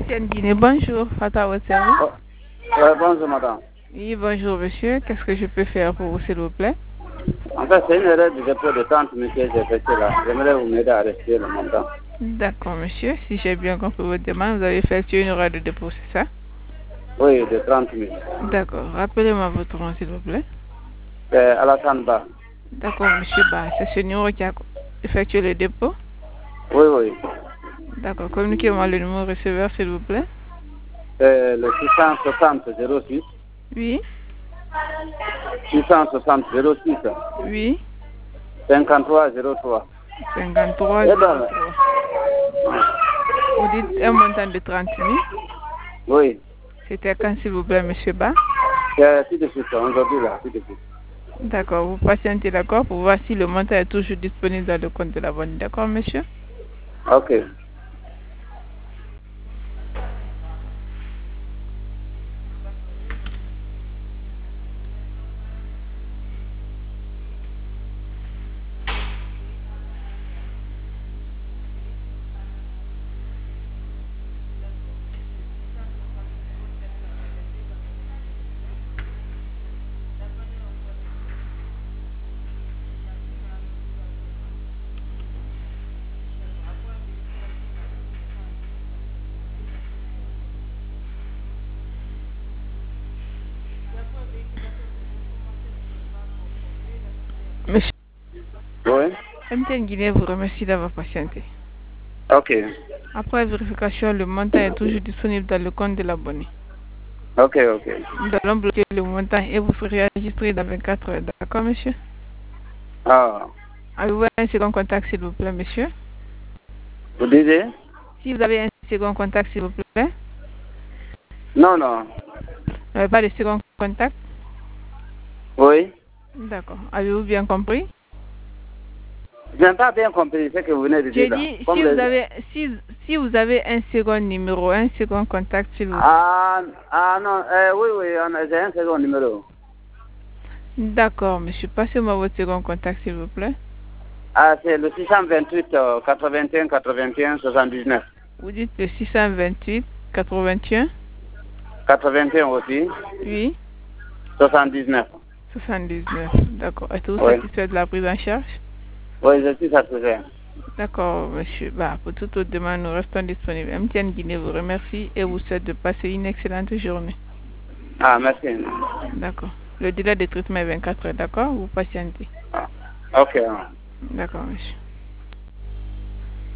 MTN Guinée, bonjour. Fata au service. Bonjour madame. Oui, bonjour monsieur. Qu'est-ce que je peux faire pour vous, s'il vous plaît? En fait, c'est une erreur du dépôt de 30 000 que j'ai fait là. J'aimerais vous m'aider à rester le montant. D'accord monsieur. Si j'ai bien compris votre demande, vous avez effectué une erreur de dépôt, c'est ça? Oui, de 30 000. D'accord. Rappelez-moi votre nom, s'il vous plaît. C'est Alassane Ba. D'accord monsieur Ba. C'est ce numéro qui a effectué le dépôt? Oui, oui. D'accord. Communiquez-moi le numéro receveur, s'il vous plaît. C'est le 660 06. Oui. 660 06. Oui. 53 03. 53 03. Vous dites un montant de 30 000. Oui. C'était quand, s'il vous plaît, monsieur Ba? C'est tout de suite, aujourd'hui là, tout de suite. D'accord, vous patientez, d'accord, pour voir si le montant est toujours disponible dans le compte de l'abonné. D'accord, monsieur? Ok. Monsieur, Oui. MTN Guinée vous remercie d'avoir patienté. Ok. Après vérification, le montant est toujours disponible dans le compte de l'abonné. Ok, ok. Nous allons bloquer le montant et vous ferez enregistrer dans 24 heures. D'accord, monsieur? Ah. Avez-vous un second contact, s'il vous plaît, monsieur? Vous disiez? Si vous avez un second contact, s'il vous plaît. Non, non. Vous n'avez pas de second contact? Oui. D'accord. Avez-vous bien compris? Je n'ai pas bien compris ce que vous venez de J'ai dire là. dit, si vous avez un second numéro, un second contact, s'il vous plaît. Ah non, oui, oui, j'ai un second numéro. D'accord, monsieur. Passez-moi votre second contact, s'il vous plaît. Ah, c'est le 628 81 81 79. Vous dites le 628 81. 81 aussi. Oui. 79. 79. D'accord. Êtes-vous Oui. satisfait de la prise en charge? Oui, je suis satisfait. D'accord, monsieur. Bah, pour toute autre demande, nous restons disponibles. MTN Guinée vous remercie et vous souhaite de passer une excellente journée. Ah, merci. D'accord. Le délai de traitement est 24 heures, d'accord? Vous patientez. Ah, ok. D'accord, monsieur.